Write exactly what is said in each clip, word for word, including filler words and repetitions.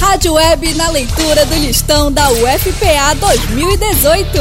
Rádio Web na leitura do listão da U F P A dois mil e dezoito.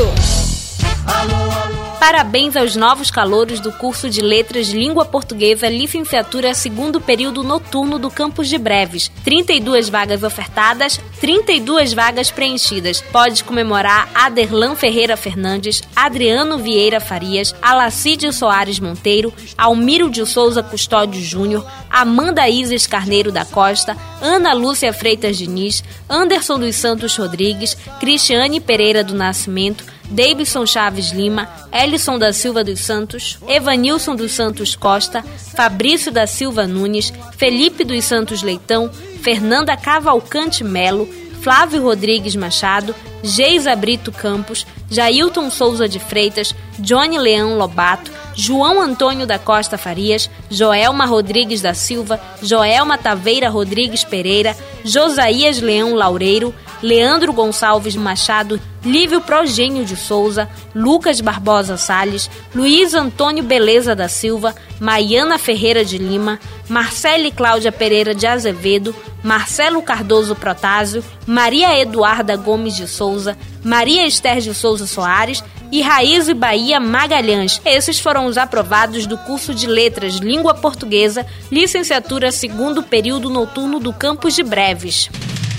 Parabéns aos novos calouros do curso de Letras Língua Portuguesa, licenciatura segundo período noturno do campus de Breves. trinta e duas vagas ofertadas, trinta e duas vagas preenchidas. Pode comemorar Aderlan Ferreira Fernandes, Adriano Vieira Farias, Alacídio Soares Monteiro, Almiro de Souza Custódio Júnior, Amanda Isis Carneiro da Costa, Ana Lúcia Freitas Diniz, Anderson dos Santos Rodrigues, Cristiane Pereira do Nascimento, Davidson Chaves Lima, Elison da Silva dos Santos, Evanilson dos Santos Costa, Fabrício da Silva Nunes, Felipe dos Santos Leitão, Fernanda Cavalcante Melo, Flávio Rodrigues Machado, Geisa Brito Campos, Jailton Souza de Freitas, Johnny Leão Lobato, João Antônio da Costa Farias, Joelma Rodrigues da Silva, Joelma Taveira Rodrigues Pereira, Josias Leão Laureiro, Leandro Gonçalves Machado, Lívio Progênio de Souza, Lucas Barbosa Salles, Luiz Antônio Beleza da Silva, Maiana Ferreira de Lima, Marcele Cláudia Pereira de Azevedo, Marcelo Cardoso Protásio, Maria Eduarda Gomes de Souza, Maria Esther de Souza Soares e Raiz Bahia Magalhães. Esses foram os aprovados do curso de Letras Língua Portuguesa, licenciatura segundo período noturno do campus de Breves.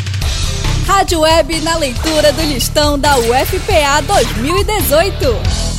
Rádio Web na leitura do listão da U F P A dois mil e dezoito.